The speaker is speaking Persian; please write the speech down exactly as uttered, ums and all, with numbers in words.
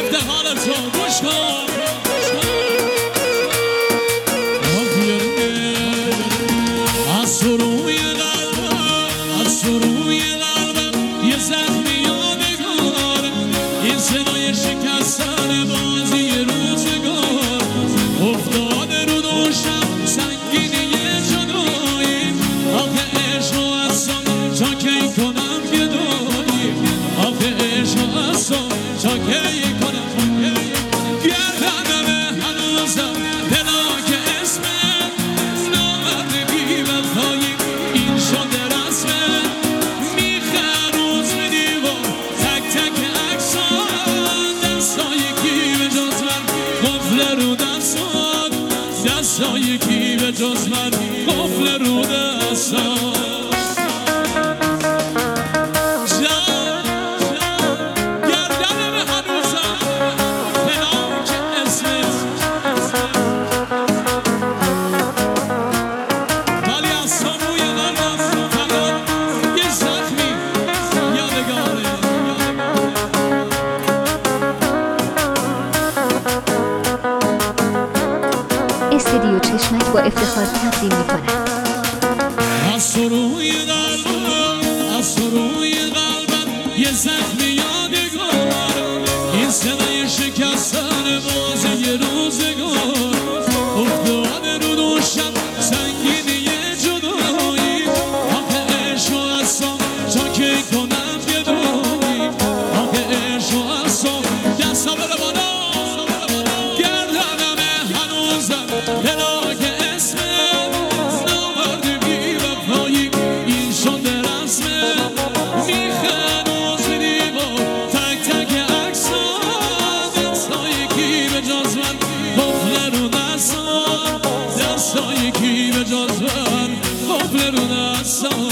گفته حالتو گوش کن از سروی قلبم از سروی قلبم یه زخمی یادگار این صدای شکستن بازی روزگار افتاده رو دوشم سنگینی جدایی آخه عشق و اصلا تا کی کنم گدایی آخه عشق و اصلا تا کی کنم گردنم هنوزم دلا که اسمت نامرد بی وفایی این شده رسمت میخه روز به دیوار تک تک عکسان دستای کی به جز من قفل رو دستان دستای کی به جز من قفل رو دستان استودیو چشمک با افتخار تقدیم می‌کند. از سروی قلبم از سروی قلبم یه زخمی یادگار این صدای شکستن بازی روزگار افتاده رو دوشم سنگینی جدایی آخه عشق و اصلا تا کی کنم گدایی آخه عشق و اصلا دستا بره بالا گردنم هنوزم دلا که اسمت نامرد بی وفایی این شده رسمت میخه روز دیوار تک تک عکسان دستای کی به جز من قفل رو دستان دستای کی به جز من قفل رو دستان